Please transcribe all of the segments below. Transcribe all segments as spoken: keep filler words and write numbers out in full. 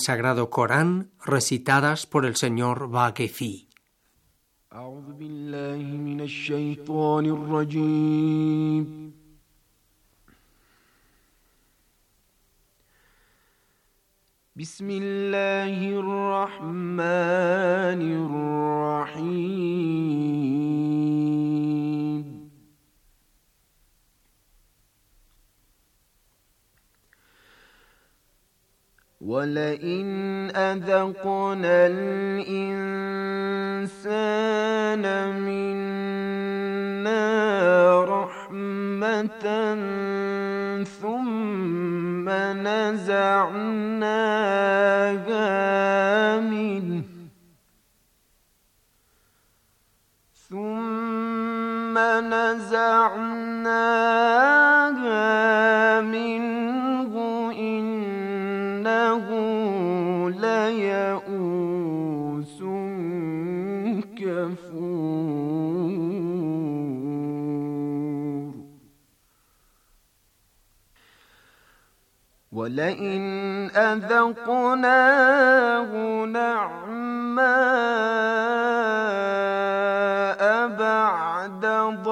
Sagrado Corán recitadas por el señor Vaquefi. أعوذ بالله من الشيطان الرجيم. بسم الله الرحمن الرحيم. ولئن أذقنا الإنسان منا رحمة ثم نزعناها منه ثم نزعناها منه إنه ليئوس كفور. ولئن أذقناه نعماء بعد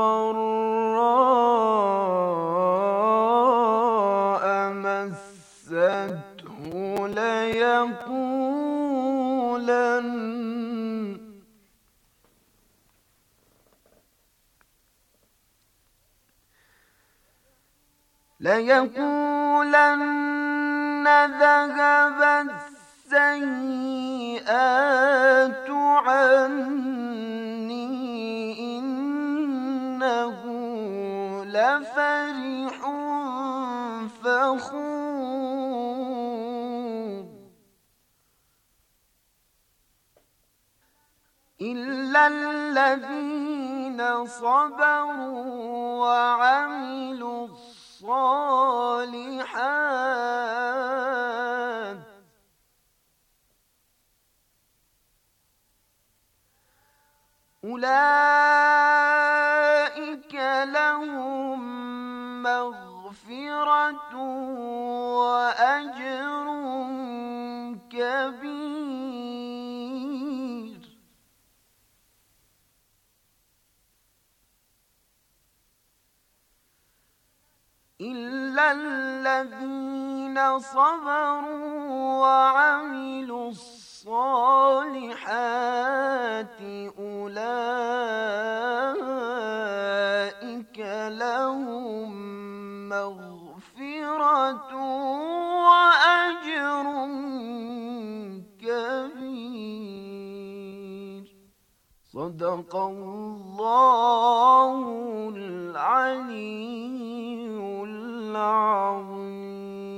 ضراء مسته ليقولن ليقولن ذهب السيئات عني إنه لفرح فخور. إلا الذين صبروا وعملوا الصالحات أولئك لهم مغفرة وأجر كبير. إلا الذين صبروا وعملوا الصالحات أولئك لهم مغفرة وأجر كبير. صدق الله العلي العظيم.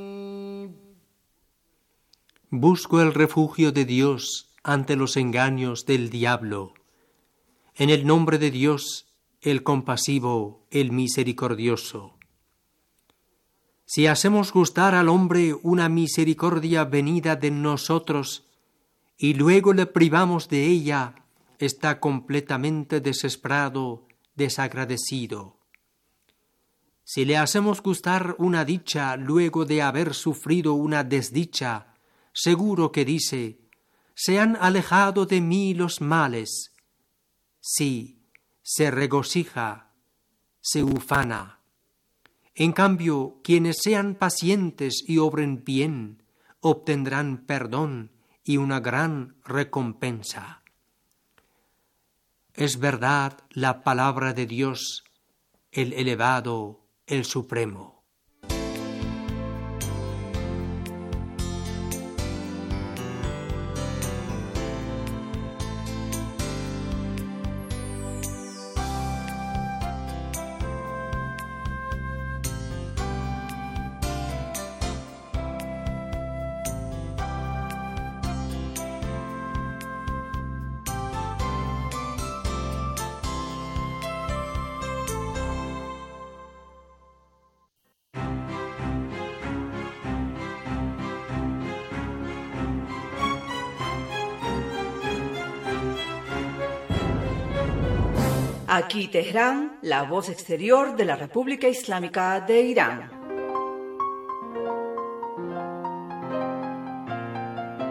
Busco el refugio de Dios ante los engaños del diablo. En el nombre de Dios, el compasivo, el misericordioso. Si hacemos gustar al hombre una misericordia venida de nosotros y luego le privamos de ella, está completamente desesperado, desagradecido. Si le hacemos gustar una dicha luego de haber sufrido una desdicha, seguro que dice: se han alejado de mí los males. Sí, se regocija, se ufana. En cambio, quienes sean pacientes y obren bien, obtendrán perdón y una gran recompensa. Es verdad la palabra de Dios, el elevado, el supremo. Aquí Teherán, la voz exterior de la República Islámica de Irán.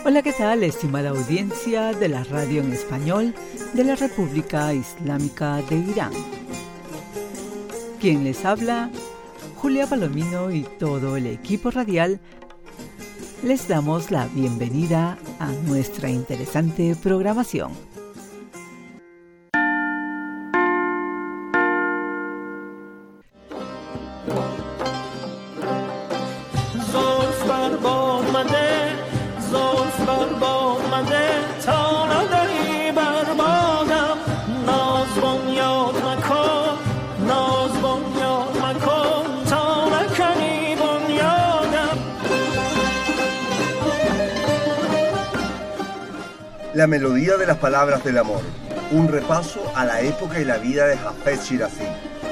Hola, ¿qué tal, estimada audiencia de la radio en español de la República Islámica de Irán? Quien les habla, Julia Palomino y todo el equipo radial, les damos la bienvenida a nuestra interesante programación. La melodía de las palabras del amor, un repaso a la época y la vida de Hafez Shirazi.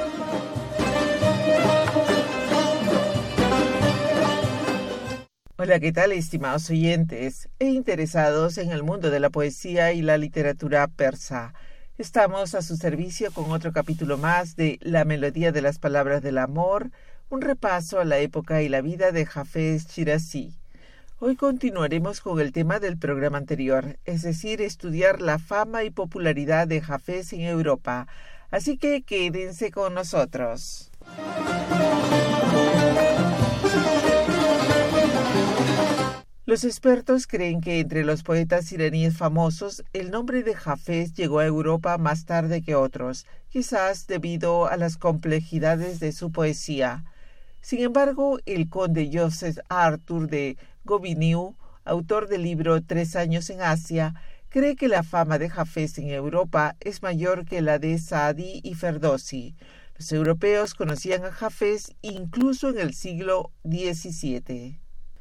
Hola, ¿qué tal, estimados oyentes e interesados en el mundo de la poesía y la literatura persa? Estamos a su servicio con otro capítulo más de La melodía de las palabras del amor, un repaso a la época y la vida de Hafez Shirazi. Hoy continuaremos con el tema del programa anterior, es decir, estudiar la fama y popularidad de Hafez en Europa. Así que quédense con nosotros. Los expertos creen que entre los poetas iraníes famosos, el nombre de Hafez llegó a Europa más tarde que otros, quizás debido a las complejidades de su poesía. Sin embargo, el conde Joseph Arthur de Gobineau, autor del libro Tres años en Asia, cree que la fama de Hafez en Europa es mayor que la de Saadi y Ferdowsi. Los europeos conocían a Hafez incluso en el siglo diecisiete.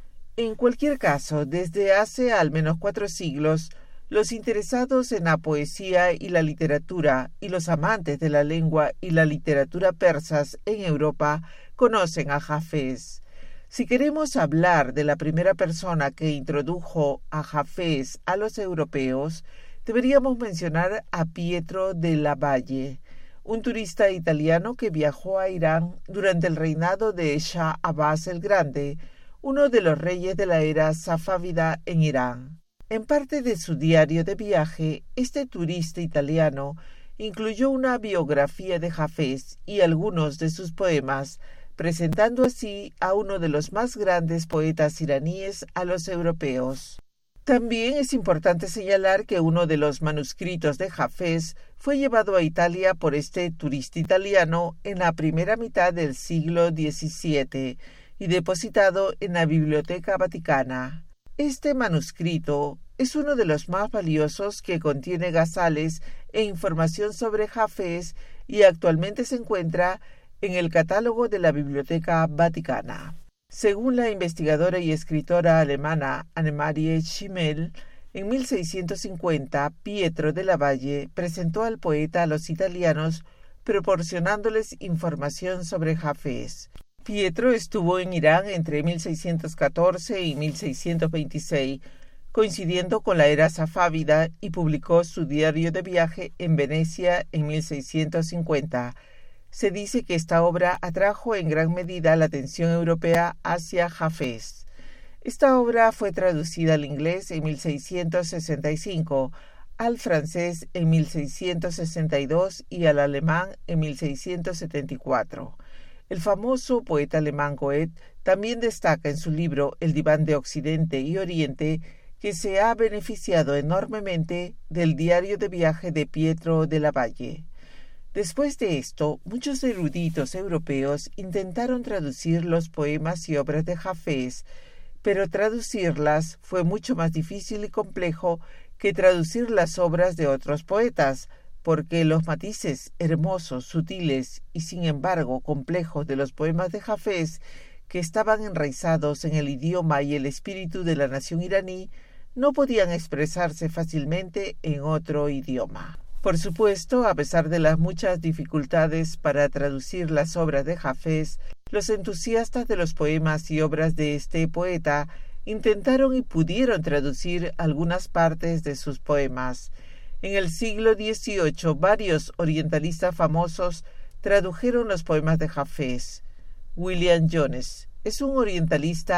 En cualquier caso, desde hace al menos cuatro siglos, los interesados en la poesía y la literatura y los amantes de la lengua y la literatura persas en Europa conocen a Hafez. Si queremos hablar de la primera persona que introdujo a Hafez a los europeos, deberíamos mencionar a Pietro della Valle, un turista italiano que viajó a Irán durante el reinado de Shah Abbas el Grande, uno de los reyes de la era safávida en Irán. En parte de su diario de viaje, este turista italiano incluyó una biografía de Hafez y algunos de sus poemas, presentando así a uno de los más grandes poetas iraníes a los europeos. También es importante señalar que uno de los manuscritos de Hafez fue llevado a Italia por este turista italiano en la primera mitad del siglo diecisiete y depositado en la Biblioteca Vaticana. Este manuscrito es uno de los más valiosos que contiene gazales e información sobre Hafez y actualmente se encuentra en el catálogo de la Biblioteca Vaticana. Según la investigadora y escritora alemana Annemarie Schimmel, en mil seiscientos cincuenta Pietro della Valle presentó al poeta a los italianos proporcionándoles información sobre Hafez. Pietro estuvo en Irán entre mil seiscientos catorce y mil seiscientos veintiséis, coincidiendo con la era safávida, y publicó su diario de viaje en Venecia en mil seiscientos cincuenta. Se dice que esta obra atrajo en gran medida la atención europea hacia Hafez. Esta obra fue traducida al inglés en mil seiscientos sesenta y cinco, al francés en mil seiscientos sesenta y dos y al alemán en mil seiscientos setenta y cuatro. El famoso poeta alemán Goethe también destaca en su libro El diván de Occidente y Oriente que se ha beneficiado enormemente del diario de viaje de Pietro della Valle. Después de esto, muchos eruditos europeos intentaron traducir los poemas y obras de Hafez, pero traducirlas fue mucho más difícil y complejo que traducir las obras de otros poetas, porque los matices hermosos, sutiles y sin embargo complejos de los poemas de Hafez, que estaban enraizados en el idioma y el espíritu de la nación iraní, no podían expresarse fácilmente en otro idioma. Por supuesto, a pesar de las muchas dificultades para traducir las obras de Hafez, los entusiastas de los poemas y obras de este poeta intentaron y pudieron traducir algunas partes de sus poemas. En el siglo dieciocho, varios orientalistas famosos tradujeron los poemas de Hafez. William Jones es un orientalista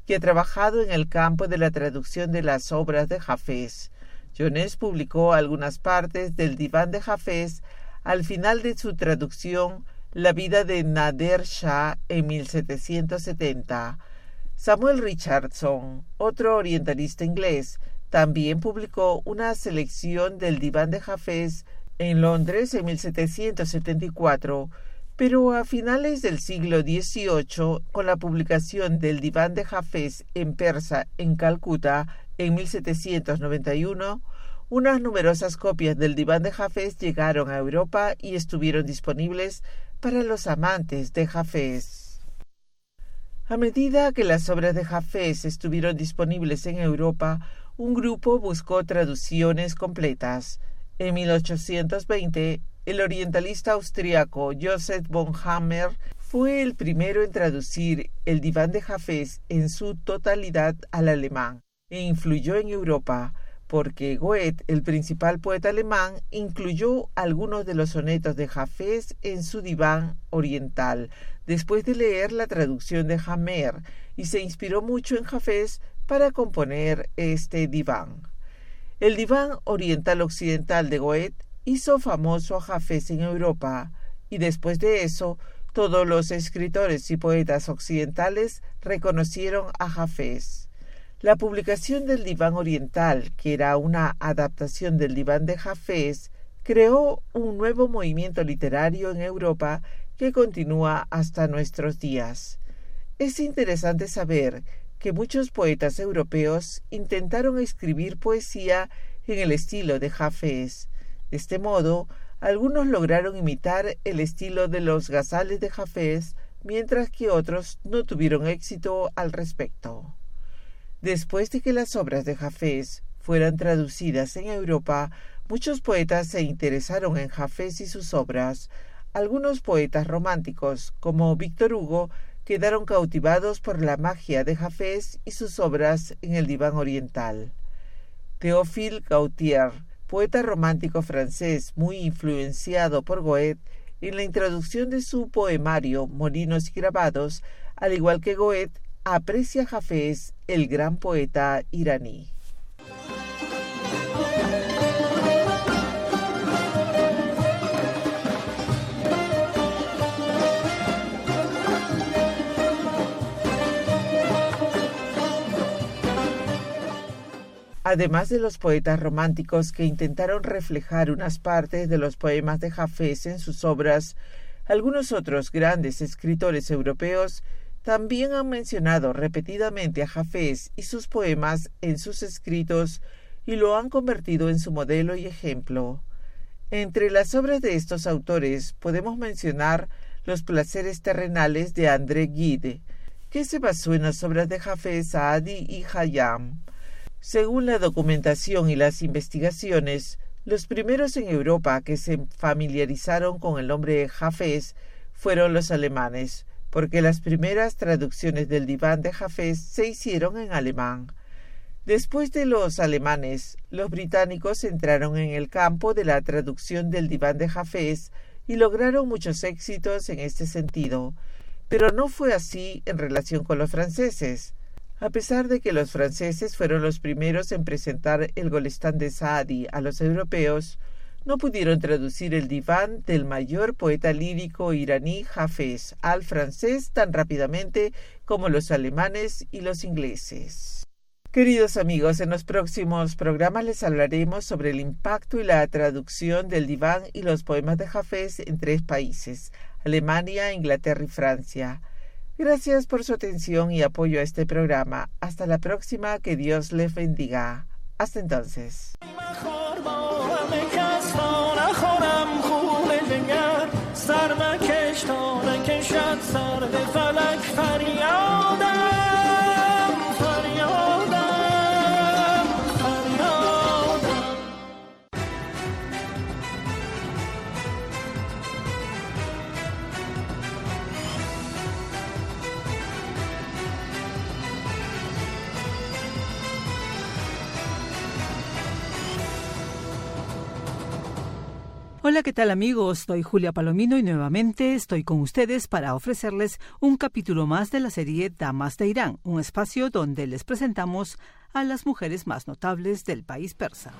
que ha trabajado en el campo de la traducción de las obras de Hafez. Jones publicó algunas partes del Diván de Hafez al final de su traducción La vida de Nader Shah en mil setecientos setenta. Samuel Richardson, otro orientalista inglés, también publicó una selección del Diván de Hafez en Londres en mil setecientos setenta y cuatro, pero a finales del siglo dieciocho, con la publicación del Diván de Hafez en persa en Calcuta en mil setecientos noventa y uno, unas numerosas copias del Diván de Hafez llegaron a Europa y estuvieron disponibles para los amantes de Hafez. A medida que las obras de Hafez estuvieron disponibles en Europa, un grupo buscó traducciones completas. En mil ochocientos veinte, el orientalista austriaco Joseph von Hammer fue el primero en traducir el Diván de Hafez en su totalidad al alemán e influyó en Europa, porque Goethe, el principal poeta alemán, incluyó algunos de los sonetos de Hafez en su Diván oriental, después de leer la traducción de Hammer, y se inspiró mucho en Hafez para componer este Diván. El Diván oriental occidental de Goethe hizo famoso a Hafez en Europa, y después de eso, todos los escritores y poetas occidentales reconocieron a Hafez. La publicación del Diván oriental, que era una adaptación del Diván de Hafez, creó un nuevo movimiento literario en Europa que continúa hasta nuestros días. Es interesante saber que muchos poetas europeos intentaron escribir poesía en el estilo de Hafez. De este modo, algunos lograron imitar el estilo de los gazales de Hafez, mientras que otros no tuvieron éxito al respecto. Después de que las obras de Hafez fueran traducidas en Europa, muchos poetas se interesaron en Hafez y sus obras. Algunos poetas románticos, como Víctor Hugo, quedaron cautivados por la magia de Hafez y sus obras en el Diván oriental. Théophile Gautier, poeta romántico francés muy influenciado por Goethe, en la introducción de su poemario Molinos y grabados, al igual que Goethe, aprecia a Hafez, el gran poeta iraní. Además de los poetas románticos que intentaron reflejar unas partes de los poemas de Hafez en sus obras, algunos otros grandes escritores europeos también han mencionado repetidamente a Hafez y sus poemas en sus escritos y lo han convertido en su modelo y ejemplo. Entre las obras de estos autores podemos mencionar Los placeres terrenales de André Gide, que se basó en las obras de Hafez, Saadi y Khayyam. Según la documentación y las investigaciones, los primeros en Europa que se familiarizaron con el nombre Hafez fueron los alemanes, porque las primeras traducciones del Diván de Hafez se hicieron en alemán. Después de los alemanes, los británicos entraron en el campo de la traducción del Diván de Hafez y lograron muchos éxitos en este sentido, pero no fue así en relación con los franceses. A pesar de que los franceses fueron los primeros en presentar el Golestán de Saadi a los europeos, no pudieron traducir el Diván del mayor poeta lírico iraní Hafez al francés tan rápidamente como los alemanes y los ingleses. Queridos amigos, en los próximos programas les hablaremos sobre el impacto y la traducción del Diván y los poemas de Hafez en tres países: Alemania, Inglaterra y Francia. Gracias por su atención y apoyo a este programa. Hasta la próxima, que Dios les bendiga. Hasta entonces. Hola, ¿qué tal amigos? Soy Julia Palomino y nuevamente estoy con ustedes para ofrecerles un capítulo más de la serie Damas de Irán, un espacio donde les presentamos a las mujeres más notables del país persa.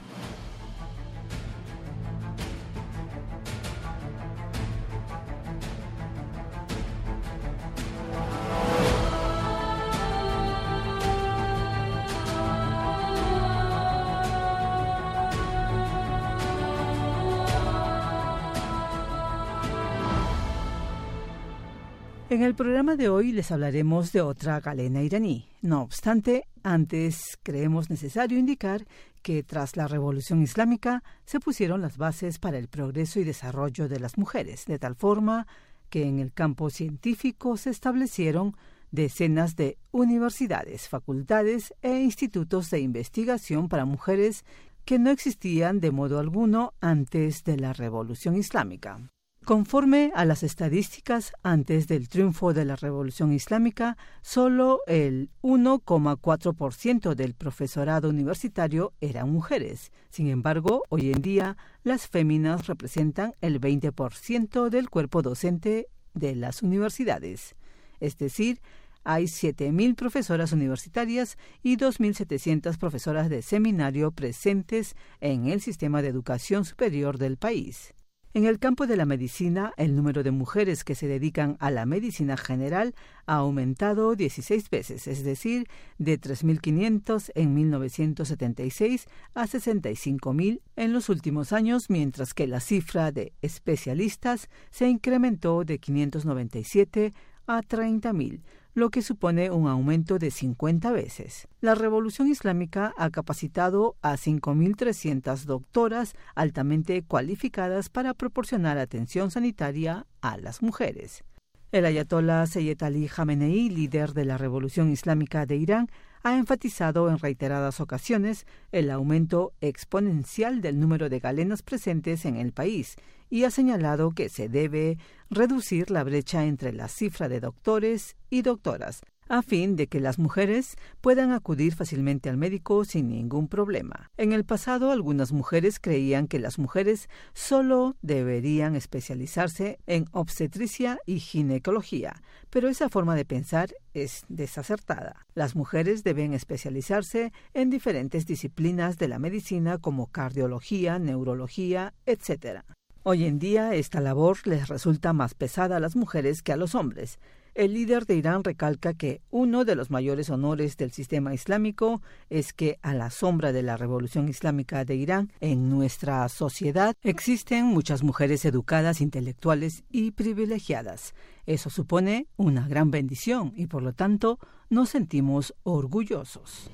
En el programa de hoy les hablaremos de otra galena iraní. No obstante, antes creemos necesario indicar que tras la Revolución Islámica se pusieron las bases para el progreso y desarrollo de las mujeres, de tal forma que en el campo científico se establecieron decenas de universidades, facultades e institutos de investigación para mujeres que no existían de modo alguno antes de la Revolución Islámica. Conforme a las estadísticas, antes del triunfo de la Revolución Islámica, solo el uno coma cuatro por ciento del profesorado universitario eran mujeres. Sin embargo, hoy en día, las féminas representan el veinte por ciento del cuerpo docente de las universidades. Es decir, hay siete mil profesoras universitarias y dos mil setecientas profesoras de seminario presentes en el sistema de educación superior del país. En el campo de la medicina, el número de mujeres que se dedican a la medicina general ha aumentado dieciséis veces, es decir, de tres mil quinientos en mil novecientos setenta y seis a sesenta y cinco mil en los últimos años, mientras que la cifra de especialistas se incrementó de quinientos noventa y siete a treinta mil, lo que supone un aumento de cincuenta veces. La Revolución Islámica ha capacitado a cinco mil trescientas doctoras altamente cualificadas para proporcionar atención sanitaria a las mujeres. El ayatolá Seyyed Ali Jamenei, líder de la Revolución Islámica de Irán, ha enfatizado en reiteradas ocasiones el aumento exponencial del número de galenas presentes en el país y ha señalado que se debe reducir la brecha entre la cifra de doctores y doctoras, a fin de que las mujeres puedan acudir fácilmente al médico sin ningún problema. En el pasado, algunas mujeres creían que las mujeres solo deberían especializarse en obstetricia y ginecología, pero esa forma de pensar es desacertada. Las mujeres deben especializarse en diferentes disciplinas de la medicina como cardiología, neurología, etcétera. Hoy en día, esta labor les resulta más pesada a las mujeres que a los hombres. El líder de Irán recalca que uno de los mayores honores del sistema islámico es que a la sombra de la Revolución Islámica de Irán, en nuestra sociedad existen muchas mujeres educadas, intelectuales y privilegiadas. Eso supone una gran bendición y por lo tanto nos sentimos orgullosos.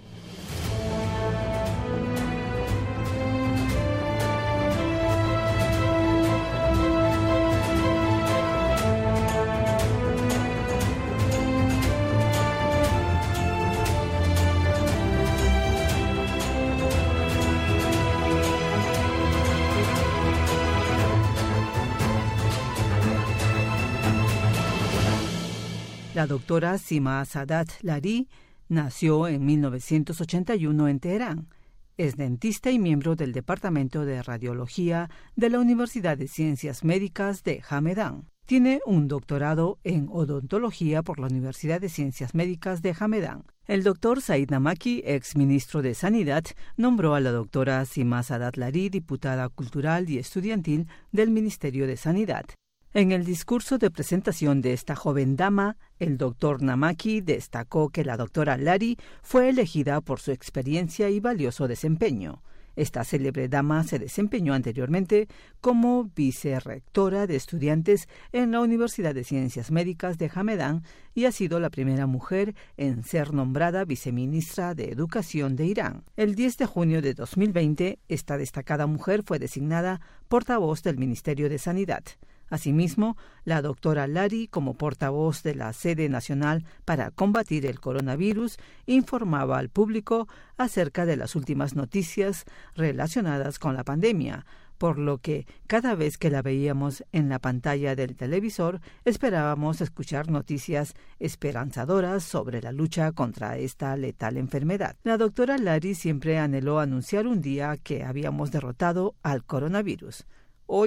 La doctora Sima Sadat Lari nació en mil novecientos ochenta y uno en Teherán. Es dentista y miembro del Departamento de Radiología de la Universidad de Ciencias Médicas de Hamedan. Tiene un doctorado en odontología por la Universidad de Ciencias Médicas de Hamedan. El doctor Said Namaki, ex ministro de Sanidad, nombró a la doctora Sima Sadat Lari diputada cultural y estudiantil del Ministerio de Sanidad. En el discurso de presentación de esta joven dama, el doctor Namaki destacó que la doctora Lari fue elegida por su experiencia y valioso desempeño. Esta célebre dama se desempeñó anteriormente como vicerrectora de estudiantes en la Universidad de Ciencias Médicas de Hamedan y ha sido la primera mujer en ser nombrada viceministra de Educación de Irán. El diez de junio de dos mil veinte, esta destacada mujer fue designada portavoz del Ministerio de Sanidad. Asimismo, la doctora Lari, como portavoz de la Sede Nacional para Combatir el Coronavirus, informaba al público acerca de las últimas noticias relacionadas con la pandemia, por lo que cada vez que la veíamos en la pantalla del televisor esperábamos escuchar noticias esperanzadoras sobre la lucha contra esta letal enfermedad. La doctora Lari siempre anheló anunciar un día que habíamos derrotado al coronavirus. Hoy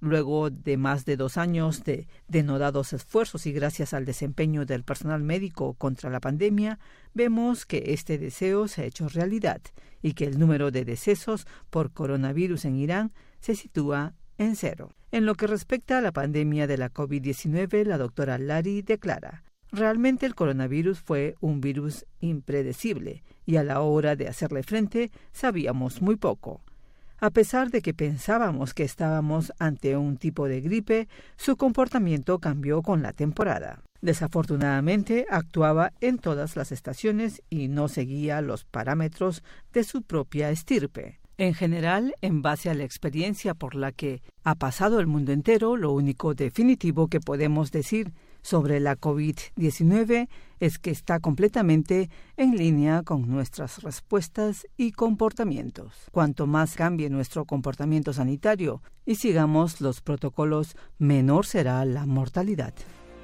Luego de más de dos años de denodados esfuerzos y gracias al desempeño del personal médico contra la pandemia, vemos que este deseo se ha hecho realidad y que el número de decesos por coronavirus en Irán se sitúa en cero. En lo que respecta a la pandemia de la COVID diecinueve, la doctora Lari declara: realmente el coronavirus fue un virus impredecible y a la hora de hacerle frente sabíamos muy poco. A pesar de que pensábamos que estábamos ante un tipo de gripe, su comportamiento cambió con la temporada. Desafortunadamente, actuaba en todas las estaciones y no seguía los parámetros de su propia estirpe. En general, en base a la experiencia por la que ha pasado el mundo entero, lo único definitivo que podemos decir sobre la COVID diecinueve es que está completamente en línea con nuestras respuestas y comportamientos. Cuanto más cambie nuestro comportamiento sanitario y sigamos los protocolos, menor será la mortalidad.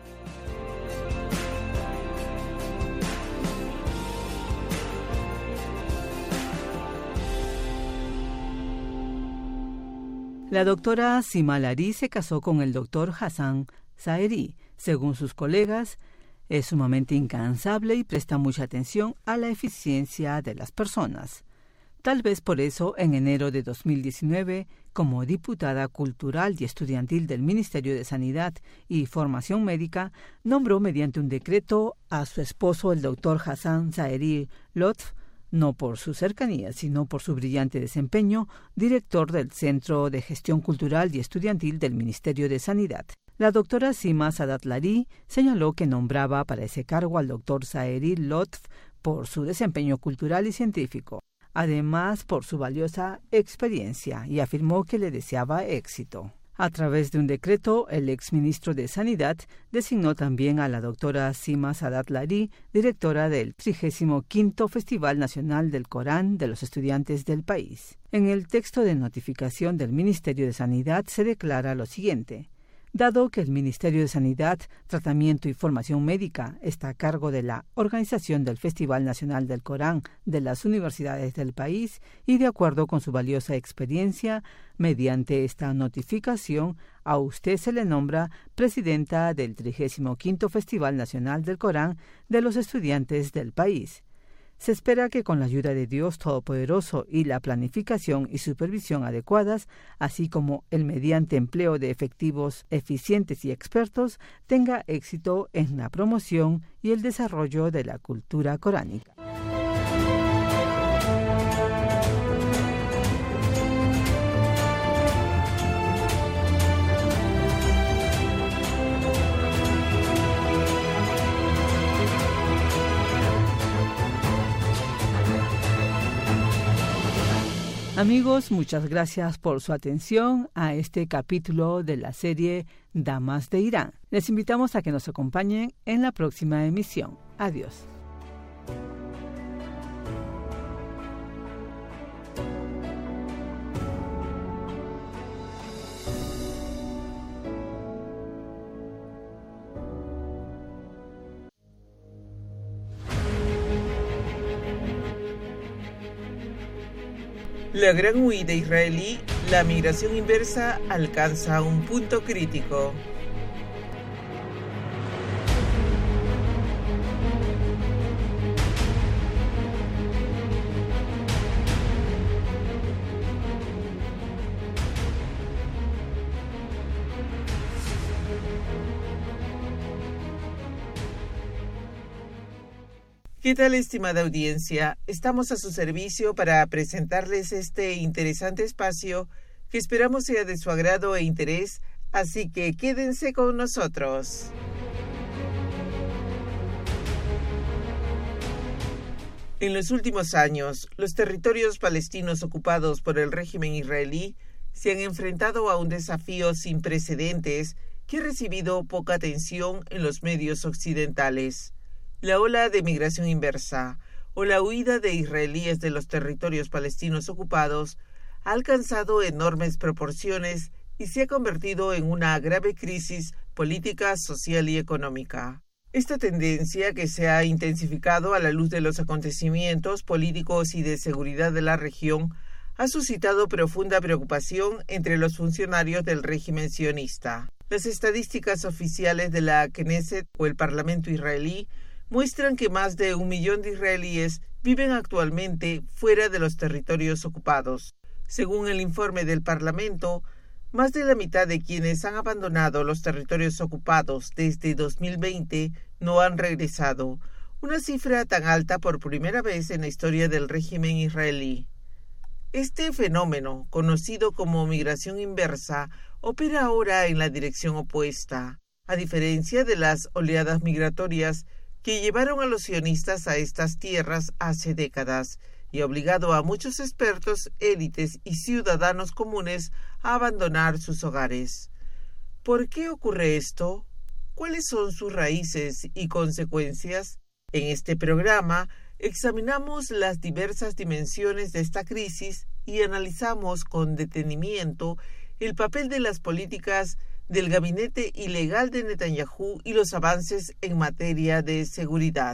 La doctora Sima Lari se casó con el doctor Hassan Zaeri. Según sus colegas, es sumamente incansable y presta mucha atención a la eficiencia de las personas. Tal vez por eso, en enero de dos mil diecinueve, como diputada cultural y estudiantil del Ministerio de Sanidad y Formación Médica, nombró mediante un decreto a su esposo, el doctor Hassan Zaeri Lotf, no por su cercanía, sino por su brillante desempeño, director del Centro de Gestión Cultural y Estudiantil del Ministerio de Sanidad. La doctora Sima Sadat Lari señaló que nombraba para ese cargo al doctor Zaeri Lotf por su desempeño cultural y científico, además por su valiosa experiencia, y afirmó que le deseaba éxito. A través de un decreto, el exministro de Sanidad designó también a la doctora Sima Sadat Lari, directora del trigésimo quinto Festival Nacional del Corán de los Estudiantes del país. En el texto de notificación del Ministerio de Sanidad se declara lo siguiente: dado que el Ministerio de Sanidad, Tratamiento y Formación Médica está a cargo de la organización del Festival Nacional del Corán de las universidades del país y de acuerdo con su valiosa experiencia, mediante esta notificación, a usted se le nombra presidenta del trigésimo quinto Festival Nacional del Corán de los estudiantes del país. Se espera que con la ayuda de Dios Todopoderoso y la planificación y supervisión adecuadas, así como el mediante empleo de efectivos eficientes y expertos, tenga éxito en la promoción y el desarrollo de la cultura coránica. Amigos, muchas gracias por su atención a este capítulo de la serie Damas de Irán. Les invitamos a que nos acompañen en la próxima emisión. Adiós. La gran huida israelí, la migración inversa alcanza un punto crítico. ¿Qué tal, estimada audiencia? Estamos a su servicio para presentarles este interesante espacio que esperamos sea de su agrado e interés, así que quédense con nosotros. En los últimos años, los territorios palestinos ocupados por el régimen israelí se han enfrentado a un desafío sin precedentes que ha recibido poca atención en los medios occidentales. La ola de migración inversa, o la huida de israelíes de los territorios palestinos ocupados, ha alcanzado enormes proporciones y se ha convertido en una grave crisis política, social y económica. Esta tendencia, que se ha intensificado a la luz de los acontecimientos políticos y de seguridad de la región, ha suscitado profunda preocupación entre los funcionarios del régimen sionista. Las estadísticas oficiales de la Knesset o el Parlamento israelí muestran que más de un millón de israelíes viven actualmente fuera de los territorios ocupados. Según el informe del Parlamento, más de la mitad de quienes han abandonado los territorios ocupados desde dos mil veinte no han regresado, una cifra tan alta por primera vez en la historia del régimen israelí. Este fenómeno, conocido como migración inversa, opera ahora en la dirección opuesta, a diferencia de las oleadas migratorias que llevaron a los sionistas a estas tierras hace décadas y obligado a muchos expertos, élites y ciudadanos comunes a abandonar sus hogares. ¿Por qué ocurre esto? ¿Cuáles son sus raíces y consecuencias? En este programa examinamos las diversas dimensiones de esta crisis y analizamos con detenimiento el papel de las políticas del gabinete ilegal de Netanyahu y los avances en materia de seguridad.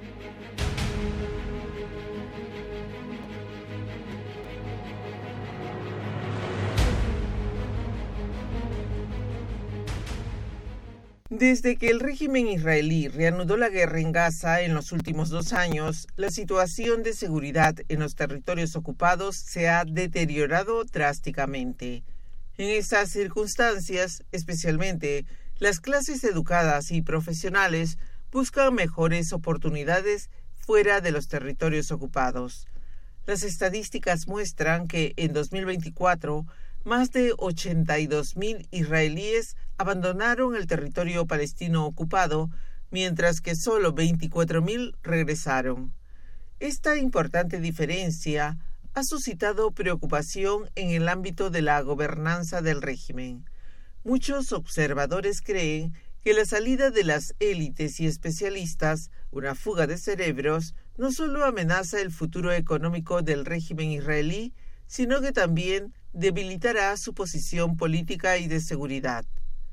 Desde que el régimen israelí reanudó la guerra en Gaza en los últimos dos años, la situación de seguridad en los territorios ocupados se ha deteriorado drásticamente. En estas circunstancias, especialmente, las clases educadas y profesionales buscan mejores oportunidades fuera de los territorios ocupados. Las estadísticas muestran que en dos mil veinticuatro, más de ochenta y dos mil israelíes abandonaron el territorio palestino ocupado, mientras que solo veinticuatro mil regresaron. Esta importante diferencia ha suscitado preocupación en el ámbito de la gobernanza del régimen. Muchos observadores creen que la salida de las élites y especialistas, una fuga de cerebros, no solo amenaza el futuro económico del régimen israelí, sino que también debilitará su posición política y de seguridad.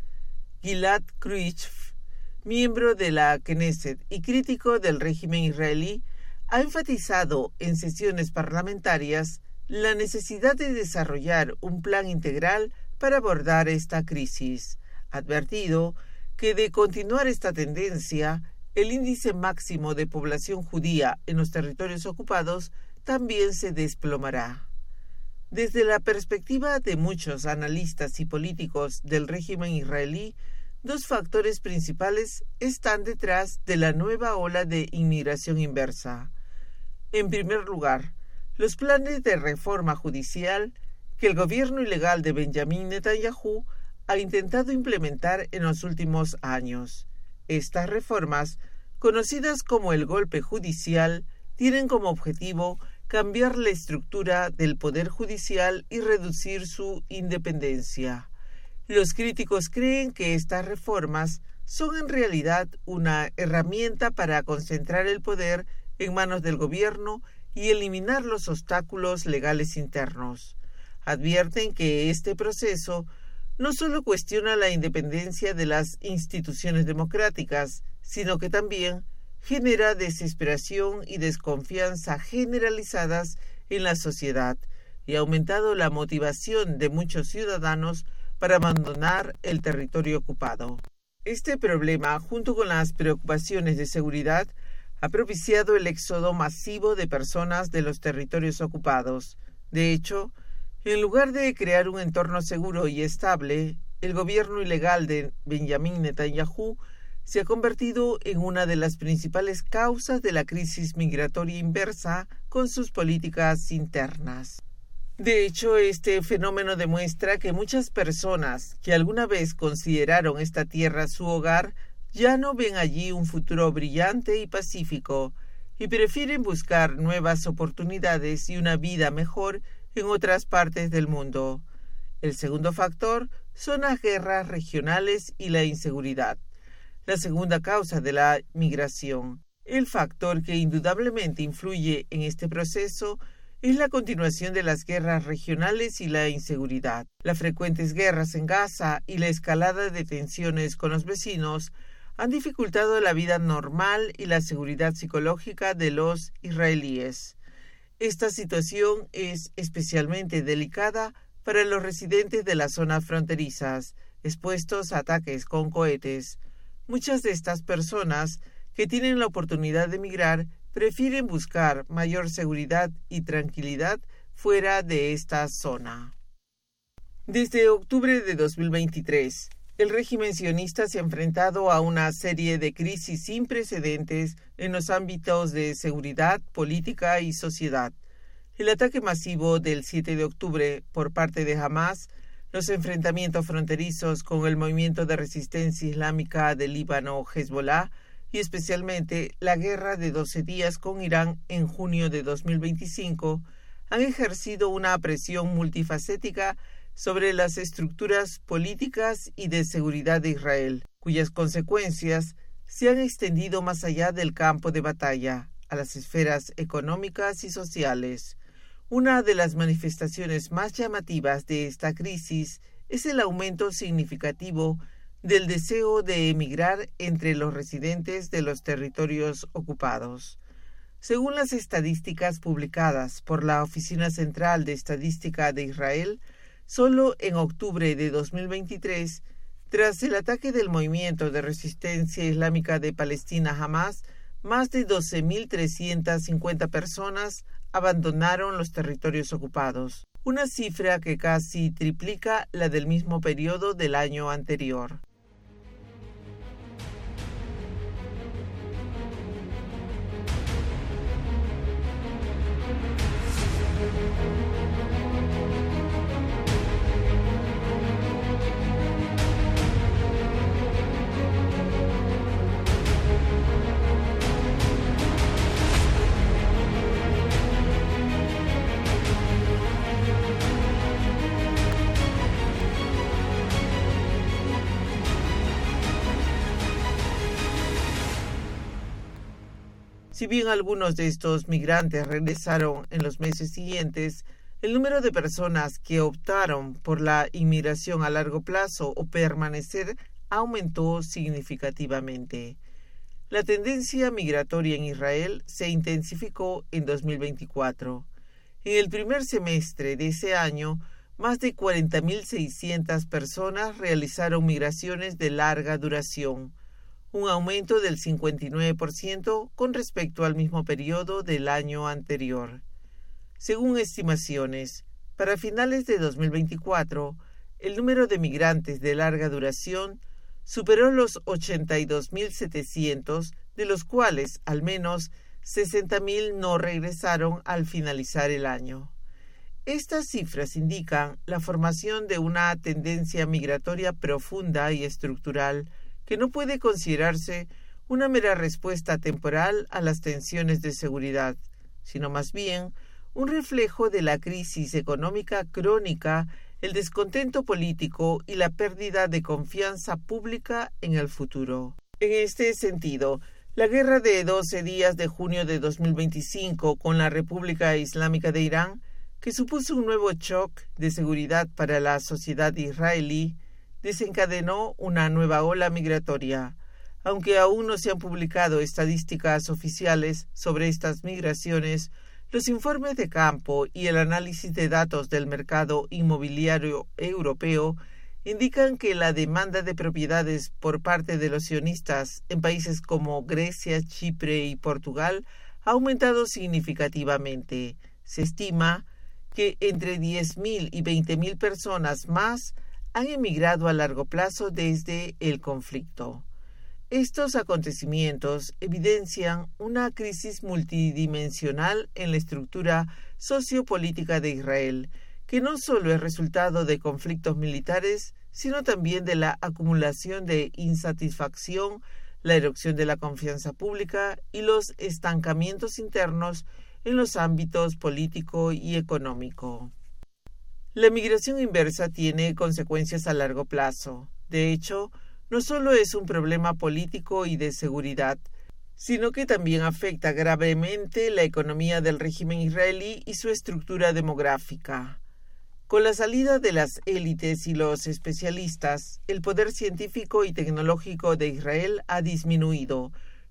Gilad Kruychev, miembro de la Knesset y crítico del régimen israelí, ha enfatizado en sesiones parlamentarias la necesidad de desarrollar un plan integral para abordar esta crisis. Ha advertido que de continuar esta tendencia, el índice máximo de población judía en los territorios ocupados también se desplomará. Desde la perspectiva de muchos analistas y políticos del régimen israelí, dos factores principales están detrás de la nueva ola de inmigración inversa. En primer lugar, los planes de reforma judicial que el gobierno ilegal de Benjamin Netanyahu ha intentado implementar en los últimos años. Estas reformas, conocidas como el golpe judicial, tienen como objetivo cambiar la estructura del poder judicial y reducir su independencia. Los críticos creen que estas reformas son en realidad una herramienta para concentrar el poder en manos del gobierno y eliminar los obstáculos legales internos. Advierten que este proceso no solo cuestiona la independencia de las instituciones democráticas, sino que también genera desesperación y desconfianza generalizadas en la sociedad y ha aumentado la motivación de muchos ciudadanos para abandonar el territorio ocupado. Este problema, junto con las preocupaciones de seguridad, ha propiciado el éxodo masivo de personas de los territorios ocupados. De hecho, en lugar de crear un entorno seguro y estable, el gobierno ilegal de Benjamin Netanyahu se ha convertido en una de las principales causas de la crisis migratoria inversa con sus políticas internas. De hecho, este fenómeno demuestra que muchas personas que alguna vez consideraron esta tierra su hogar ya no ven allí un futuro brillante y pacífico y prefieren buscar nuevas oportunidades y una vida mejor en otras partes del mundo. El segundo factor son las guerras regionales y la inseguridad. La segunda causa de la migración. El factor que indudablemente influye en este proceso es la continuación de las guerras regionales y la inseguridad. Las frecuentes guerras en Gaza y la escalada de tensiones con los vecinos han dificultado la vida normal y la seguridad psicológica de los israelíes. Esta situación es especialmente delicada para los residentes de las zonas fronterizas, expuestos a ataques con cohetes. Muchas de estas personas que tienen la oportunidad de emigrar prefieren buscar mayor seguridad y tranquilidad fuera de esta zona. Desde octubre de dos mil veintitrés, el régimen sionista se ha enfrentado a una serie de crisis sin precedentes en los ámbitos de seguridad, política y sociedad. El ataque masivo del siete de octubre por parte de Hamas, los enfrentamientos fronterizos con el movimiento de resistencia islámica del Líbano, Hezbollah, y especialmente la guerra de doce días con Irán en junio de dos mil veinticinco, han ejercido una presión multifacética sobre las estructuras políticas y de seguridad de Israel, cuyas consecuencias se han extendido más allá del campo de batalla, a las esferas económicas y sociales. Una de las manifestaciones más llamativas de esta crisis es el aumento significativo del deseo de emigrar entre los residentes de los territorios ocupados. Según las estadísticas publicadas por la Oficina Central de Estadística de Israel, solo en octubre de dos mil veintitrés, tras el ataque del movimiento de resistencia islámica de Palestina Hamas, más de doce mil trescientas cincuenta personas abandonaron los territorios ocupados, una cifra que casi triplica la del mismo periodo del año anterior. Si bien algunos de estos migrantes regresaron en los meses siguientes, el número de personas que optaron por la inmigración a largo plazo o permanecer aumentó significativamente. La tendencia migratoria en Israel se intensificó en dos mil veinticuatro. En el primer semestre de ese año, más de cuarenta mil seiscientas personas realizaron migraciones de larga duración, un aumento del cincuenta y nueve por ciento con respecto al mismo periodo del año anterior. Según estimaciones, para finales de dos mil veinticuatro, el número de migrantes de larga duración superó los ochenta y dos mil setecientos, de los cuales al menos sesenta mil no regresaron al finalizar el año. Estas cifras indican la formación de una tendencia migratoria profunda y estructural que no puede considerarse una mera respuesta temporal a las tensiones de seguridad, sino más bien un reflejo de la crisis económica crónica, el descontento político y la pérdida de confianza pública en el futuro. En este sentido, la guerra de doce días de junio de dos mil veinticinco con la República Islámica de Irán, que supuso un nuevo shock de seguridad para la sociedad israelí, desencadenó una nueva ola migratoria. Aunque aún no se han publicado estadísticas oficiales sobre estas migraciones, los informes de campo y el análisis de datos del mercado inmobiliario europeo indican que la demanda de propiedades por parte de los sionistas en países como Grecia, Chipre y Portugal ha aumentado significativamente. Se estima que entre diez mil y veinte mil personas más han emigrado a largo plazo desde el conflicto. Estos acontecimientos evidencian una crisis multidimensional en la estructura sociopolítica de Israel, que no solo es resultado de conflictos militares, sino también de la acumulación de insatisfacción, la erosión de la confianza pública y los estancamientos internos en los ámbitos político y económico. La migración inversa tiene consecuencias a largo plazo. De hecho, no solo es un problema político y de seguridad, sino que también afecta gravemente la economía del régimen israelí y su estructura demográfica. Con la salida de las élites y los especialistas, el poder científico y tecnológico de Israel ha disminuido,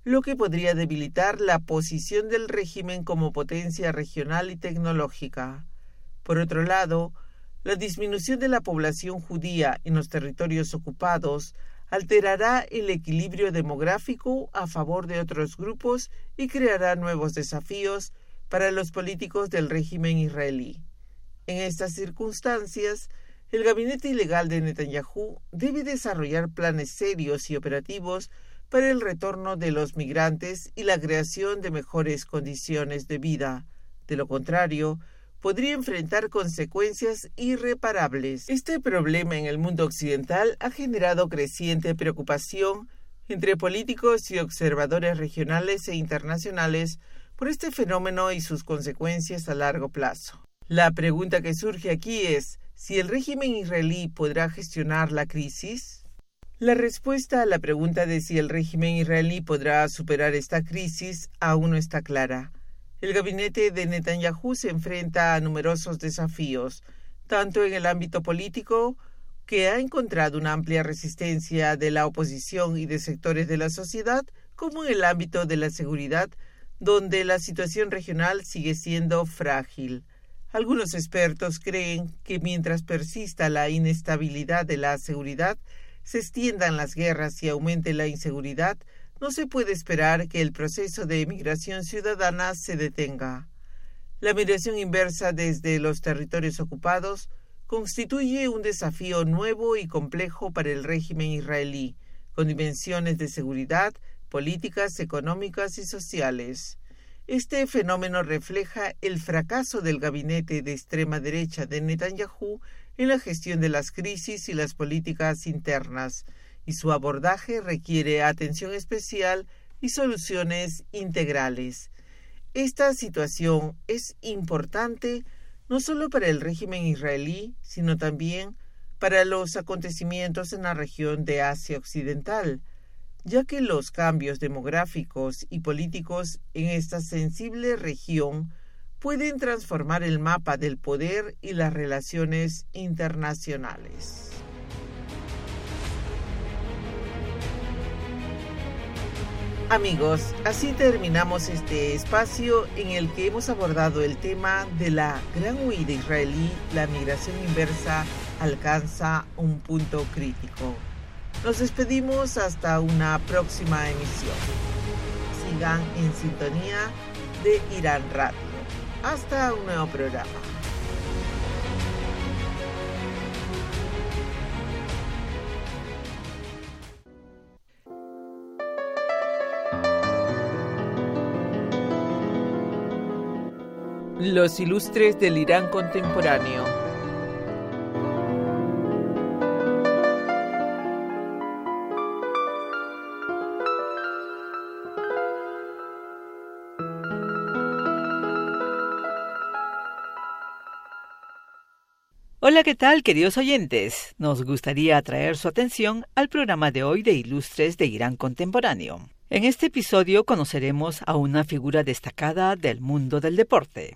lo que podría debilitar la posición del régimen como potencia regional y tecnológica. Por otro lado, la disminución de la población judía en los territorios ocupados alterará el equilibrio demográfico a favor de otros grupos y creará nuevos desafíos para los políticos del régimen israelí. En estas circunstancias, el gabinete ilegal de Netanyahu debe desarrollar planes serios y operativos para el retorno de los migrantes y la creación de mejores condiciones de vida. De lo contrario, podría enfrentar consecuencias irreparables. Este problema en el mundo occidental ha generado creciente preocupación entre políticos y observadores regionales e internacionales por este fenómeno y sus consecuencias a largo plazo. La pregunta que surge aquí es si el régimen israelí podrá gestionar la crisis. La respuesta a la pregunta de si el régimen israelí podrá superar esta crisis aún no está clara. El gabinete de Netanyahu se enfrenta a numerosos desafíos, tanto en el ámbito político, que ha encontrado una amplia resistencia de la oposición y de sectores de la sociedad, como en el ámbito de la seguridad, donde la situación regional sigue siendo frágil. Algunos expertos creen que mientras persista la inestabilidad de la seguridad, se extiendan las guerras y aumente la inseguridad, no se puede esperar que el proceso de migración ciudadana se detenga. La migración inversa desde los territorios ocupados constituye un desafío nuevo y complejo para el régimen israelí, con dimensiones de seguridad, políticas, económicas y sociales. Este fenómeno refleja el fracaso del gabinete de extrema derecha de Netanyahu en la gestión de las crisis y las políticas internas, y su abordaje requiere atención especial y soluciones integrales. Esta situación es importante no solo para el régimen israelí, sino también para los acontecimientos en la región de Asia Occidental, ya que los cambios demográficos y políticos en esta sensible región pueden transformar el mapa del poder y las relaciones internacionales. Amigos, así terminamos este espacio en el que hemos abordado el tema de la gran huida israelí. La migración inversa alcanza un punto crítico. Nos despedimos hasta una próxima emisión. Sigan en sintonía de Irán Radio. Hasta un nuevo programa. Los ilustres del Irán contemporáneo. Hola, ¿qué tal, queridos oyentes? Nos gustaría atraer su atención al programa de hoy de Ilustres de Irán Contemporáneo. En este episodio conoceremos a una figura destacada del mundo del deporte.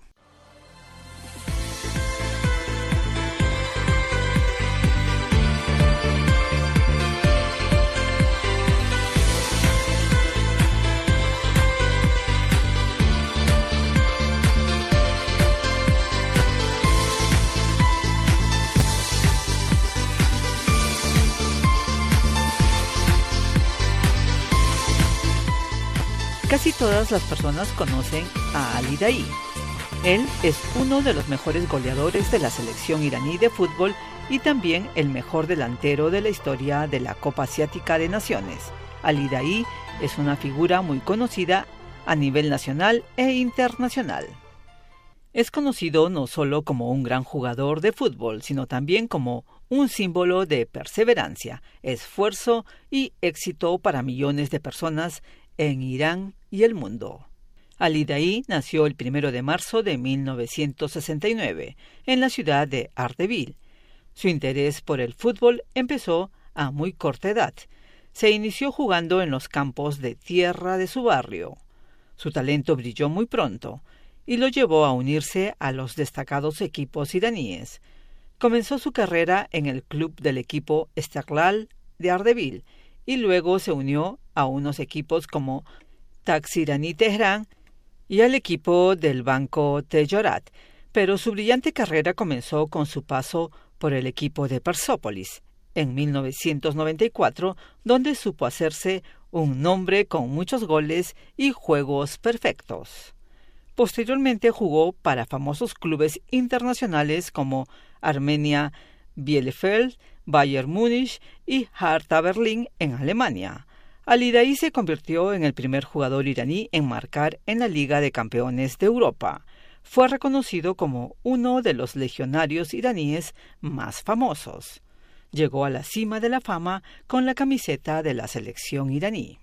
Casi todas las personas conocen a Ali Daei. Él es uno de los mejores goleadores de la selección iraní de fútbol y también el mejor delantero de la historia de la Copa Asiática de Naciones. Ali Daei es una figura muy conocida a nivel nacional e internacional. Es conocido no solo como un gran jugador de fútbol, sino también como un símbolo de perseverancia, esfuerzo y éxito para millones de personas en Irán y el mundo. Ali Daei nació el primero de marzo de mil novecientos sesenta y nueve en la ciudad de Ardebil. Su interés por el fútbol empezó a muy corta edad. Se inició jugando en los campos de tierra de su barrio. Su talento brilló muy pronto y lo llevó a unirse a los destacados equipos iraníes. Comenzó su carrera en el club del equipo Istiqlal de Ardebil y luego se unió a unos equipos como Taxi Iraní Teherán y al equipo del Banco Tejorat, pero su brillante carrera comenzó con su paso por el equipo de Persópolis en mil novecientos noventa y cuatro, donde supo hacerse un nombre con muchos goles y juegos perfectos. Posteriormente jugó para famosos clubes internacionales como Armenia Bielefeld, Bayern Múnich y Hertha Berlín en Alemania. Ali Daei se convirtió en el primer jugador iraní en marcar en la Liga de Campeones de Europa. Fue reconocido como uno de los legionarios iraníes más famosos. Llegó a la cima de la fama con la camiseta de la selección iraní.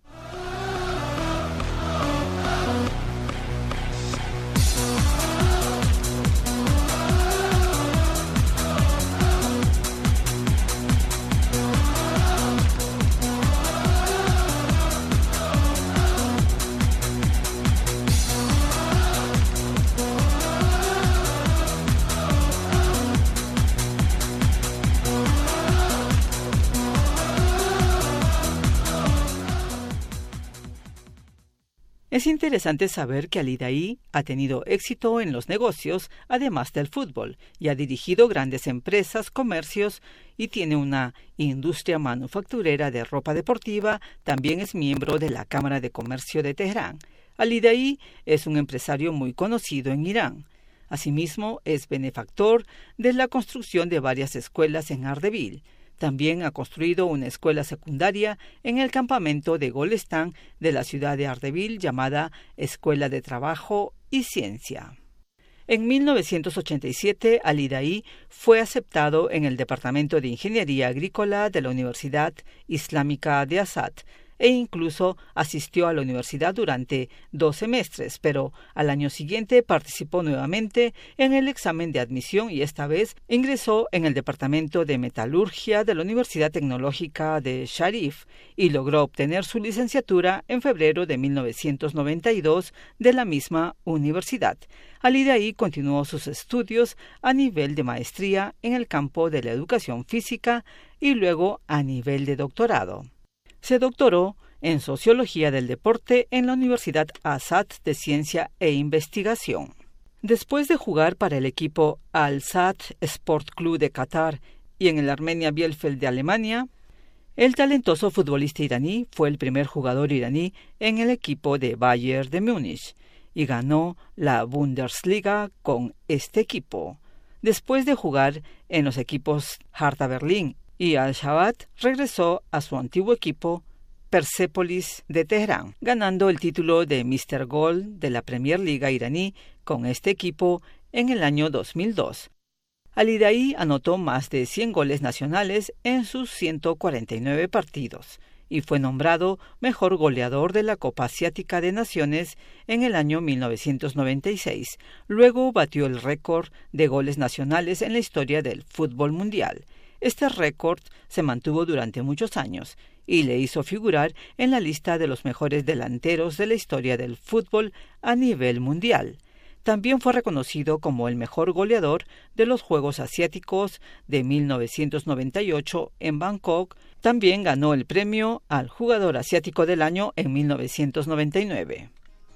Es interesante saber que Ali Daei ha tenido éxito en los negocios, además del fútbol, y ha dirigido grandes empresas, comercios y tiene una industria manufacturera de ropa deportiva. También es miembro de la Cámara de Comercio de Teherán. Ali Daei es un empresario muy conocido en Irán. Asimismo, es benefactor de la construcción de varias escuelas en Ardebil. También ha construido una escuela secundaria en el campamento de Golestán de la ciudad de Ardebil llamada Escuela de Trabajo y Ciencia. En mil novecientos ochenta y siete, Ali Daei fue aceptado en el Departamento de Ingeniería Agrícola de la Universidad Islámica de Azad e incluso asistió a la universidad durante dos semestres, pero al año siguiente participó nuevamente en el examen de admisión y esta vez ingresó en el Departamento de Metalurgia de la Universidad Tecnológica de Sharif y logró obtener su licenciatura en febrero de mil novecientos noventa y dos de la misma universidad. Ali Daei continuó sus estudios a nivel de maestría en el campo de la educación física y luego a nivel de doctorado. Se doctoró en Sociología del Deporte en la Universidad Azad de Ciencia e Investigación. Después de jugar para el equipo Al-Sadd Sport Club de Qatar y en el Armenia Bielefeld de Alemania, el talentoso futbolista iraní fue el primer jugador iraní en el equipo de Bayern de Múnich y ganó la Bundesliga con este equipo. Después de jugar en los equipos Hertha Berlín y Al-Shabaab, regresó a su antiguo equipo Persepolis de Teherán, ganando el título de míster Gol de la Premier Liga iraní con este equipo en el año dos mil dos. Ali Daei anotó más de cien goles nacionales en sus ciento cuarenta y nueve partidos y fue nombrado mejor goleador de la Copa Asiática de Naciones en el año mil novecientos noventa y seis. Luego batió el récord de goles nacionales en la historia del fútbol mundial. Este récord se mantuvo durante muchos años y le hizo figurar en la lista de los mejores delanteros de la historia del fútbol a nivel mundial. También fue reconocido como el mejor goleador de los Juegos Asiáticos de mil novecientos noventa y ocho en Bangkok. También ganó el premio al Jugador Asiático del Año en mil novecientos noventa y nueve.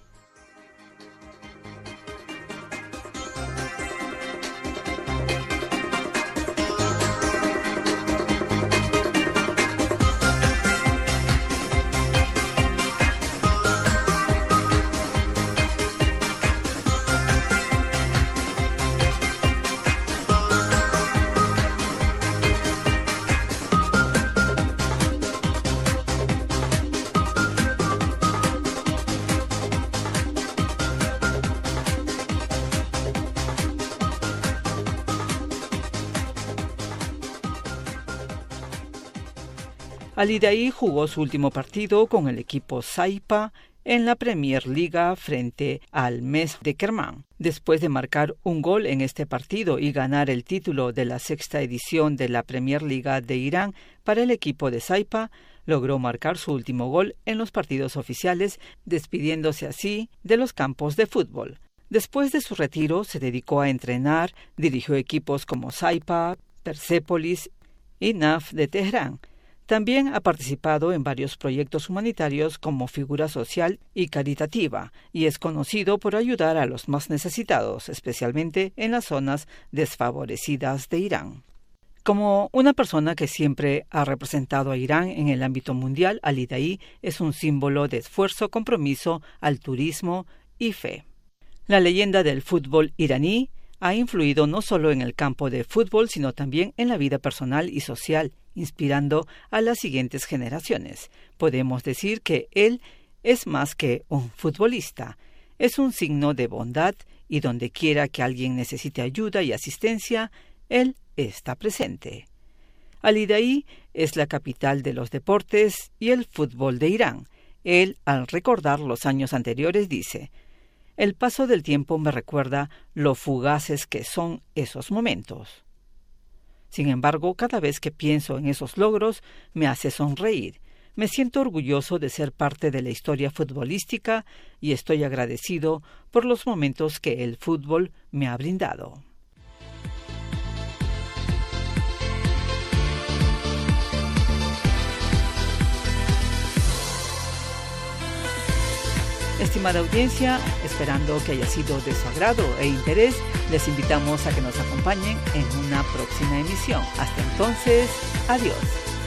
Ali Daei jugó su último partido con el equipo Saipa en la Premier Liga frente al Mes de Kerman. Después de marcar un gol en este partido y ganar el título de la sexta edición de la Premier Liga de Irán para el equipo de Saipa, logró marcar su último gol en los partidos oficiales, despidiéndose así de los campos de fútbol. Después de su retiro, se dedicó a entrenar, dirigió equipos como Saipa, Persepolis y N A F de Teherán. También ha participado en varios proyectos humanitarios como figura social y caritativa, y es conocido por ayudar a los más necesitados, especialmente en las zonas desfavorecidas de Irán. Como una persona que siempre ha representado a Irán en el ámbito mundial, Ali Daei es un símbolo de esfuerzo, compromiso, altruismo y fe. La leyenda del fútbol iraní ha influido no solo en el campo de fútbol, sino también en la vida personal y social, inspirando a las siguientes generaciones. Podemos decir que él es más que un futbolista, es un signo de bondad y donde quiera que alguien necesite ayuda y asistencia, él está presente. Ali Daei es la capital de los deportes y el fútbol de Irán. Él, al recordar los años anteriores, dice: «El paso del tiempo me recuerda lo fugaces que son esos momentos. Sin embargo, cada vez que pienso en esos logros, me hace sonreír. Me siento orgulloso de ser parte de la historia futbolística y estoy agradecido por los momentos que el fútbol me ha brindado». Estimada audiencia, esperando que haya sido de su agrado e interés, les invitamos a que nos acompañen en una próxima emisión. Hasta entonces, adiós.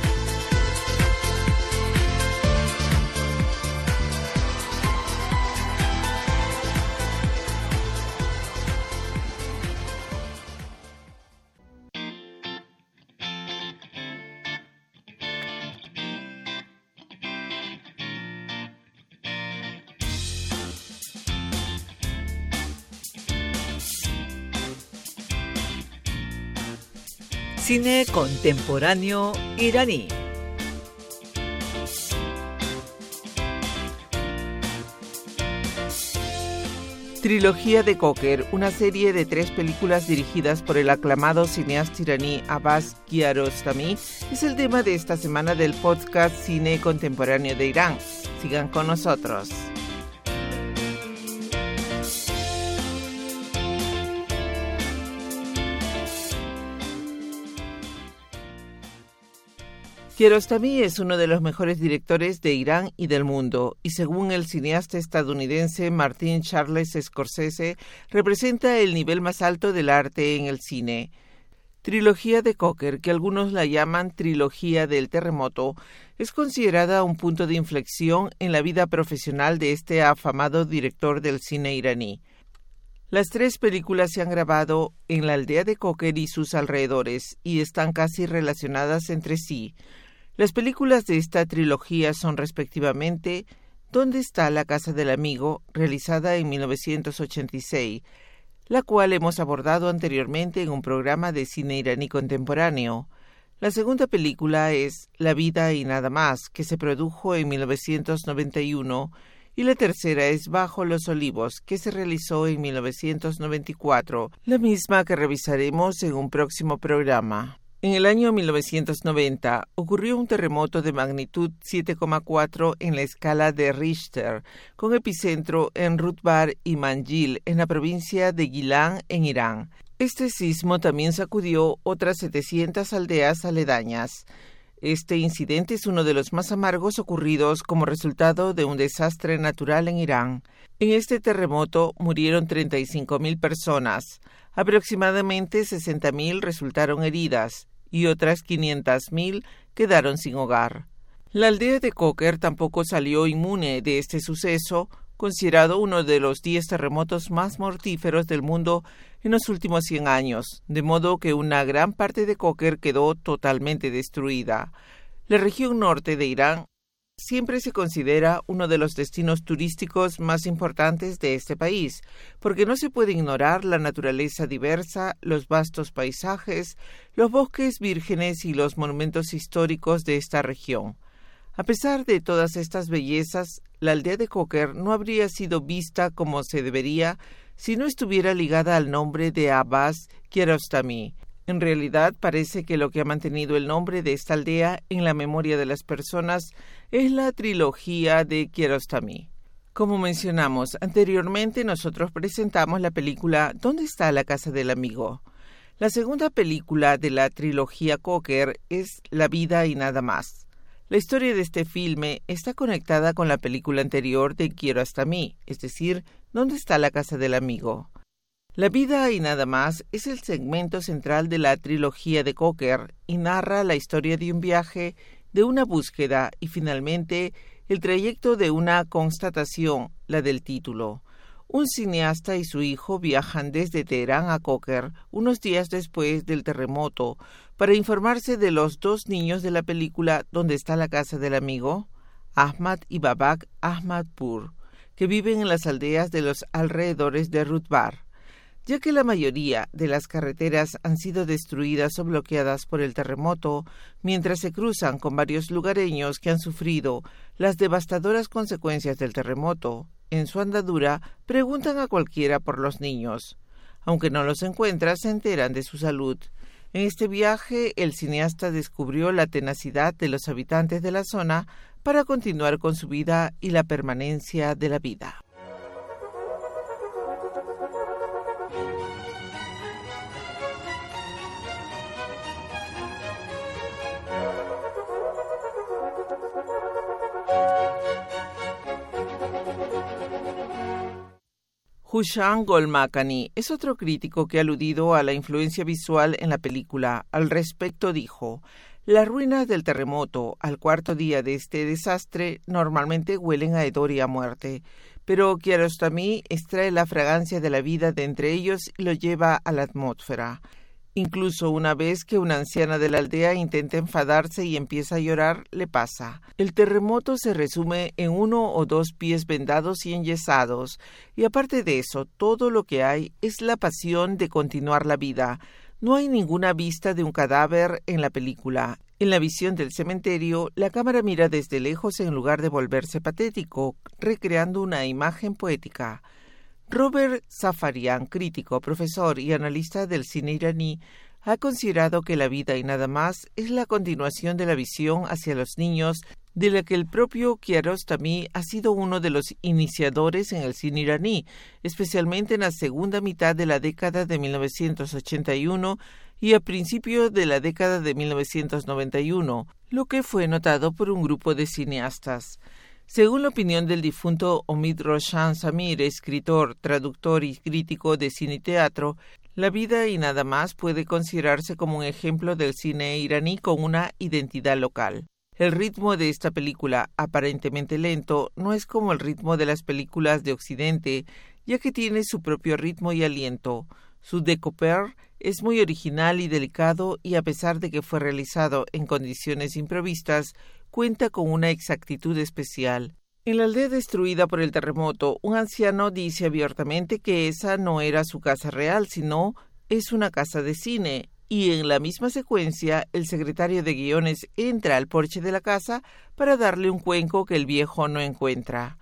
Cine contemporáneo iraní. Trilogía de Cocker, una serie de tres películas dirigidas por el aclamado cineasta iraní Abbas Kiarostami, es el tema de esta semana del podcast Cine Contemporáneo de Irán. Sigan con nosotros. Kiarostami es uno de los mejores directores de Irán y del mundo, y según el cineasta estadounidense Martin Charles Scorsese, representa el nivel más alto del arte en el cine. Trilogía de Cocker, que algunos la llaman Trilogía del Terremoto, es considerada un punto de inflexión en la vida profesional de este afamado director del cine iraní. Las tres películas se han grabado en la aldea de Cocker y sus alrededores, y están casi relacionadas entre sí. Las películas de esta trilogía son respectivamente ¿Dónde está la casa del amigo?, realizada en mil novecientos ochenta y seis, la cual hemos abordado anteriormente en un programa de cine iraní contemporáneo. La segunda película es La vida y nada más, que se produjo en mil novecientos noventa y uno, y la tercera es Bajo los olivos, que se realizó en mil novecientos noventa y cuatro, la misma que revisaremos en un próximo programa. En el año mil novecientos noventa ocurrió un terremoto de magnitud siete coma cuatro en la escala de Richter, con epicentro en Rutbar y Manjil, en la provincia de Gilan, en Irán. Este sismo también sacudió otras setecientas aldeas aledañas. Este incidente es uno de los más amargos ocurridos como resultado de un desastre natural en Irán. En este terremoto murieron treinta y cinco mil personas. Aproximadamente sesenta mil resultaron heridas y otras quinientas mil quedaron sin hogar. La aldea de Cocker tampoco salió inmune de este suceso, considerado uno de los diez terremotos más mortíferos del mundo en los últimos cien años, de modo que una gran parte de Cocker quedó totalmente destruida. La región norte de Irán siempre se considera uno de los destinos turísticos más importantes de este país, porque no se puede ignorar la naturaleza diversa, los vastos paisajes, los bosques vírgenes y los monumentos históricos de esta región. A pesar de todas estas bellezas, la aldea de Cocker no habría sido vista como se debería si no estuviera ligada al nombre de Abbas Kiarostami. En realidad, parece que lo que ha mantenido el nombre de esta aldea en la memoria de las personas es la trilogía de Kiarostami. Como mencionamos anteriormente, nosotros presentamos la película ¿Dónde está la casa del amigo? La segunda película de la trilogía Cocker es La vida y nada más. La historia de este filme está conectada con la película anterior de Quiero hasta mí, es decir, ¿Dónde está la casa del amigo? La vida y nada más es el segmento central de la trilogía de Cocker y narra la historia de un viaje, de una búsqueda y finalmente el trayecto de una constatación, la del título. Un cineasta y su hijo viajan desde Teherán a Cocker unos días después del terremoto para informarse de los dos niños de la película ¿Dónde está la casa del amigo? Ahmad y Babak Ahmadpur, que viven en las aldeas de los alrededores de Rutbar. Ya que la mayoría de las carreteras han sido destruidas o bloqueadas por el terremoto, mientras se cruzan con varios lugareños que han sufrido las devastadoras consecuencias del terremoto, en su andadura preguntan a cualquiera por los niños. Aunque no los encuentran, se enteran de su salud. En este viaje, el cineasta descubrió la tenacidad de los habitantes de la zona para continuar con su vida y la permanencia de la vida. Husham Golmakani es otro crítico que ha aludido a la influencia visual en la película. Al respecto dijo: las ruinas del terremoto al cuarto día de este desastre normalmente huelen a hedor y a muerte, pero Kiarostami extrae la fragancia de la vida de entre ellos y lo lleva a la atmósfera. Incluso una vez que una anciana de la aldea intenta enfadarse y empieza a llorar, le pasa. El terremoto se resume en uno o dos pies vendados y enyesados, y aparte de eso, todo lo que hay es la pasión de continuar la vida. No hay ninguna vista de un cadáver en la película. En la visión del cementerio, la cámara mira desde lejos en lugar de volverse patético, recreando una imagen poética. Robert Safarian, crítico, profesor y analista del cine iraní, ha considerado que La vida y nada más es la continuación de la visión hacia los niños de la que el propio Kiarostami ha sido uno de los iniciadores en el cine iraní, especialmente en la segunda mitad de la década de mil novecientos ochenta y uno y a principios de la década de mil novecientos noventa y uno, lo que fue notado por un grupo de cineastas. Según la opinión del difunto Omid Roshan Samir, escritor, traductor y crítico de cine y teatro, La vida y nada más puede considerarse como un ejemplo del cine iraní con una identidad local. El ritmo de esta película, aparentemente lento, no es como el ritmo de las películas de Occidente, ya que tiene su propio ritmo y aliento. Su découper es muy original y delicado y a pesar de que fue realizado en condiciones improvistas, cuenta con una exactitud especial. En la aldea destruida por el terremoto, un anciano dice abiertamente que esa no era su casa real, sino es una casa de cine, y en la misma secuencia el secretario de guiones entra al porche de la casa para darle un cuenco que el viejo no encuentra.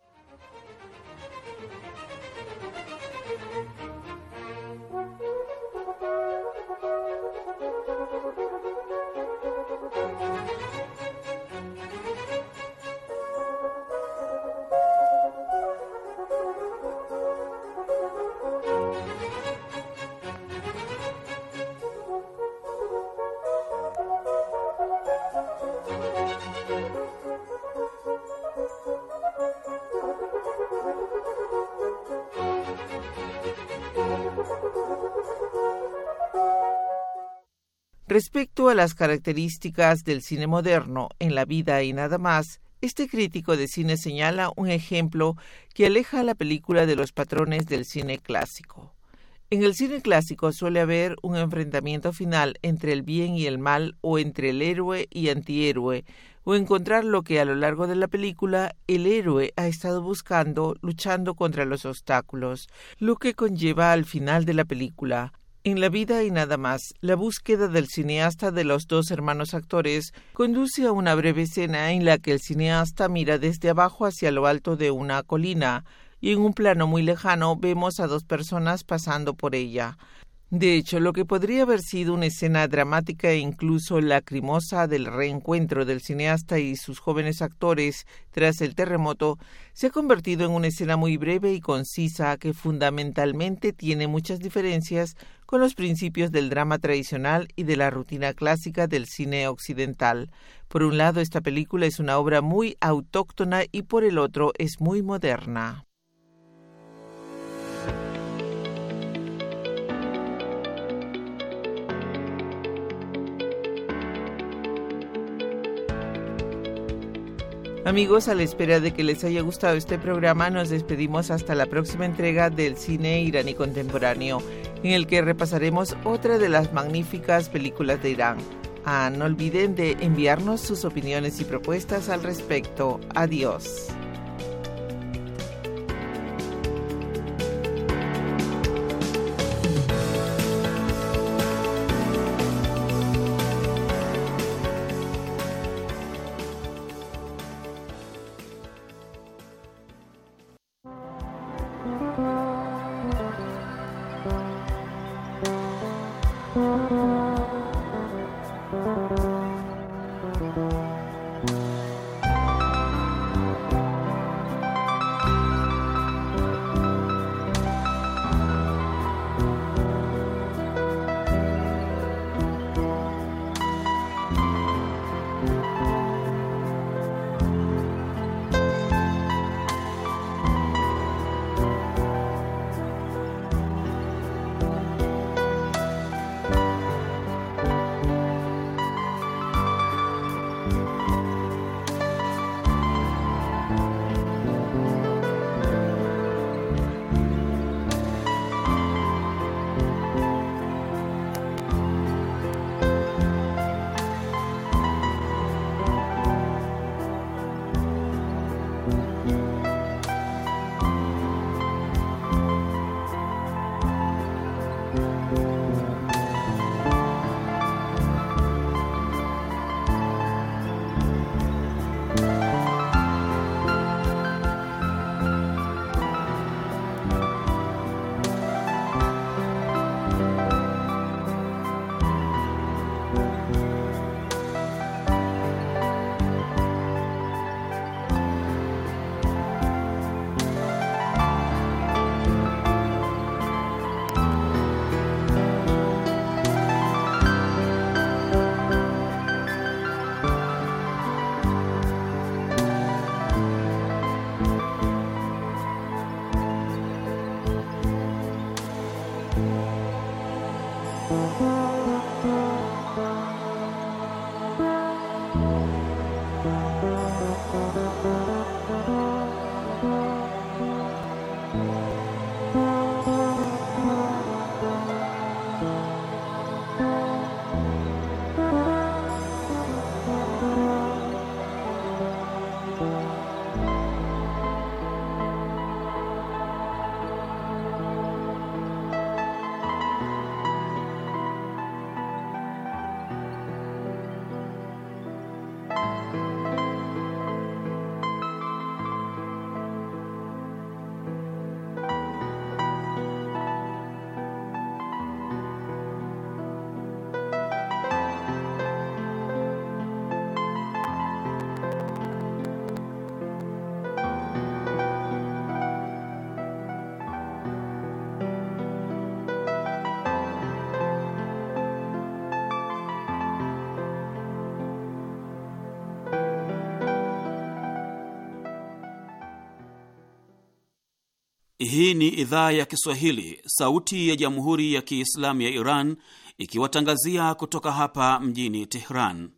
Respecto a las características del cine moderno en La vida y nada más, este crítico de cine señala un ejemplo que aleja a la película de los patrones del cine clásico. En el cine clásico suele haber un enfrentamiento final entre el bien y el mal o entre el héroe y antihéroe, o encontrar lo que a lo largo de la película el héroe ha estado buscando, luchando contra los obstáculos, lo que conlleva al final de la película. En La vida y nada más, la búsqueda del cineasta de los dos hermanos actores conduce a una breve escena en la que el cineasta mira desde abajo hacia lo alto de una colina y en un plano muy lejano vemos a dos personas pasando por ella. De hecho, lo que podría haber sido una escena dramática e incluso lacrimosa del reencuentro del cineasta y sus jóvenes actores tras el terremoto, se ha convertido en una escena muy breve y concisa que fundamentalmente tiene muchas diferencias con los principios del drama tradicional y de la rutina clásica del cine occidental. Por un lado, esta película es una obra muy autóctona y por el otro es muy moderna. Amigos, a la espera de que les haya gustado este programa, nos despedimos hasta la próxima entrega del cine iraní contemporáneo, en el que repasaremos otra de las magníficas películas de Irán. Ah, no olviden de enviarnos sus opiniones y propuestas al respecto. Adiós. Hii ni idhaa ya Kiswahili, sauti ya Jamhuri ya Kiislamu ya Iran, ikiwatangazia kutoka hapa mjini Tehran.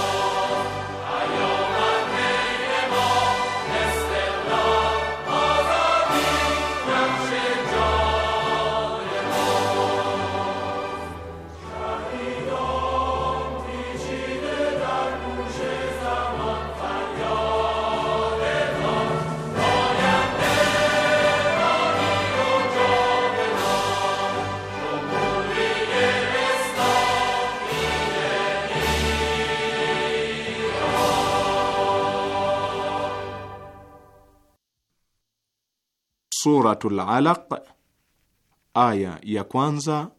Oh Suratul Alaq aya ya kwanza